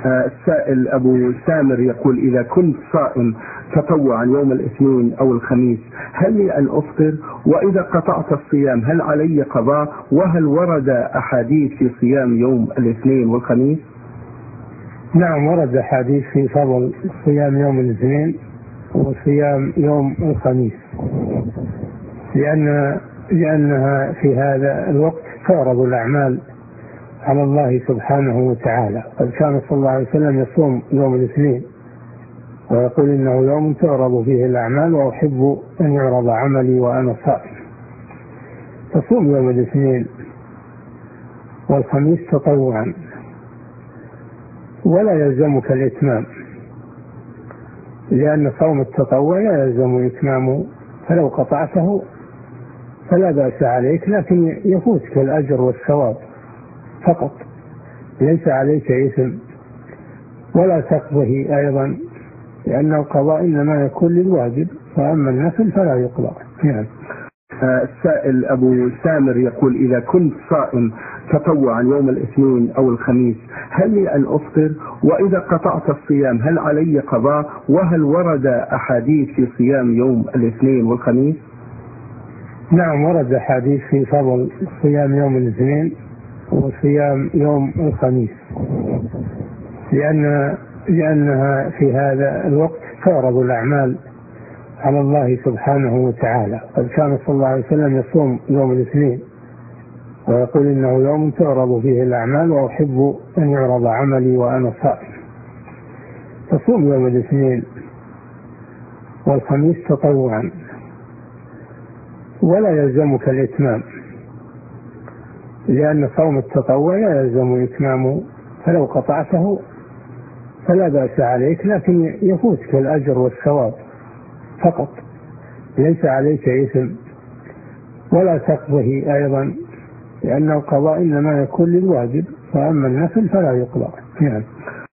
السائل أبو سامر يقول: إذا كنت صائم تطوعا يوم الاثنين أو الخميس هل لي أن أفطر؟ وإذا قطعت الصيام هل علي قضاء؟ وهل ورد أحاديث في صيام يوم الاثنين والخميس؟ نعم، ورد أحاديث في فضل صيام يوم الاثنين وصيام يوم الخميس، لأنها في هذا الوقت تعرض الأعمال على الله سبحانه وتعالى. قد كان صلى الله عليه وسلم يصوم يوم الاثنين ويقول: إنه يوم تعرض فيه الأعمال وأحب أن يعرض عملي وأنا صائم. تصوم يوم الاثنين والخميس تطوعا، ولا يلزمك الإتمام، لأن صوم التطوع لا يلزم إتمامه، فلو قطعته فلا بأس عليك، لكن يفوتك الأجر والثواب فقط، ليس عليك إثم ولا تقضه أيضا، لأن القضاء إنما يكون للواجب، فأما النفل فلا يقضى. نعم. السائل أبو سامر يقول: إذا كنت صائم تطوعا يوم الاثنين أو الخميس هل لي أن أفطر؟ وإذا قطعت الصيام هل علي قضاء؟ وهل ورد أحاديث في صيام يوم الاثنين والخميس؟ نعم، ورد أحاديث في فضل صيام يوم الاثنين وصيام يوم الخميس، لأنها في هذا الوقت تعرض الأعمال على الله سبحانه وتعالى. قد كان صلى الله عليه وسلم يصوم يوم الاثنين ويقول: إنه يوم تعرض فيه الأعمال وأحب أن يعرض عملي وأنا صائم. تصوم يوم الاثنين والخميس تطوعا، ولا يلزمك الإتمام، لأن صوم التطوع لا يلزم إتمامه، فلو قطعته فلا بأس عليك، لكن يفوتك الأجر والثواب فقط، ليس عليك إثم ولا تقضه أيضا، لأن القضاء إنما يكون للواجب، فأما النفل فلا يقضى. نعم.